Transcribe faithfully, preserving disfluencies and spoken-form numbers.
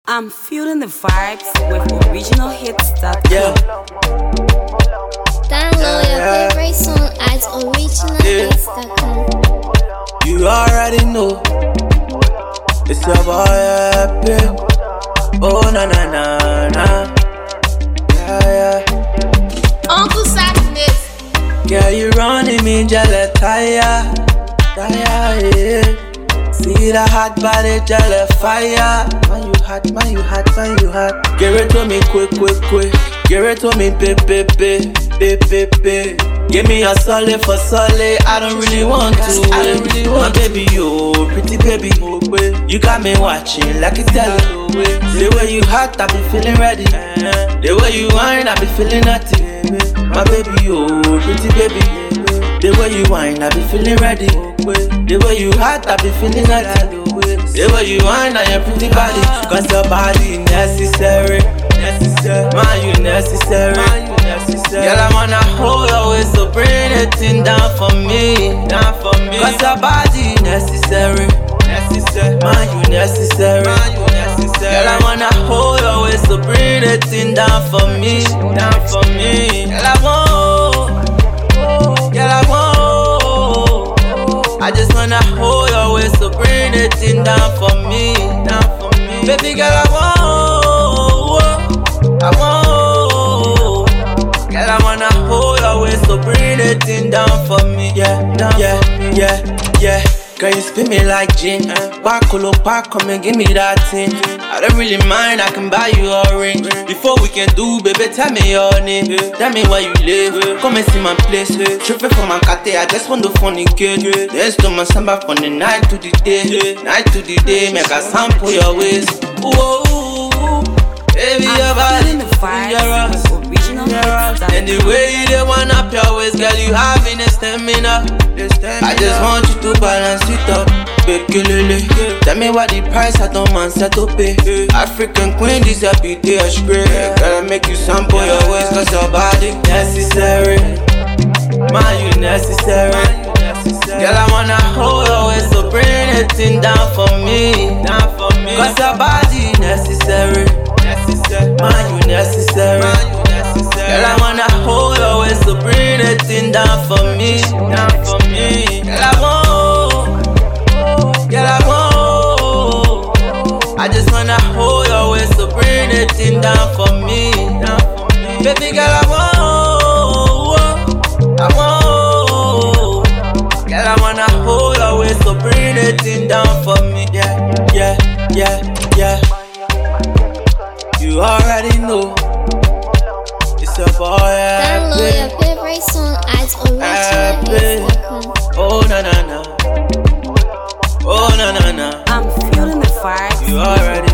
I'm feeling the vibes with original hits dot com. Yeah. Download your Yeah. favorite song at original hits dot com. You already know. It's your boy Epic. Oh na na na na. Yeah yeah. Uncle Sadness. Girl, you running me jelly tire, tire yeah. See the hot body jelly fire. Man you hot, man you hot, man you hot. Give it to me quick, quick, quick. Give it to me, pe pe pe, pe pe pe. Give me a solid for solid. I don't really want to. I don't really want. My baby, you pretty baby. You got me watching like a telly. The way you hot, I be feeling ready. The way you whine, I be feeling naughty. My baby, you pretty baby. The way you whine, I be feeling ready. The way you hot, I be feeling naughty. The way you whine, I am pretty body. Cause your body necessary. Man, you necessary. Girl, I wanna hold your waist, so bring it in down for me. Down for me. Cause your body necessary. Man, you necessary. Girl, I wanna hold your waist, so bring it in down for me. Down for me. Girl, I want. Girl, I want. I just wanna hold your waist, so bring it in down for me. Down for me. Baby girl, I want. I want. Girl, I wanna hold your waist, so bring it in down for me. Yeah, down yeah, for me. yeah, yeah. Girl, you spin me like gin. Back, back, come and give me that thing. I don't really mind, I can buy you a ring. Before we can do, baby, tell me your name. Tell me where you live, come and see my place. Tripping for my cat, I just want the funny kid. Dance to my samba from the night to the day. Night to the day, make a sample your waist. Whoa, baby, your I'm body, feeling the vibes with original hits dot com. and the way you dey wind up your waist, girl, you having a stamina. I just want you to balance it up, Bekelele. Tell me what the price I don't man set to pay. African queen, this a beauty a spray. Gotta make you sample your waist, cause your body necessary. Man, you necessary. Girl, I wanna hold your waist, so bring it in down for me. Down for me. Cause your body necessary. Man, you necessary. Girl, I wanna hold your waist, so bring it in down for me. Down for me. Girl, I want. Girl, I want. I just wanna hold your waist, so bring it in down for me. Down for me. Baby girl, I want. I want. Girl, I wanna hold your waist, so bring it in down for me. Yeah, yeah, yeah, yeah. You already know. It's a boy, Download Epic. your favorite song at original hits dot com. Oh na na na. Oh na na na. I'm feeling the vibes You already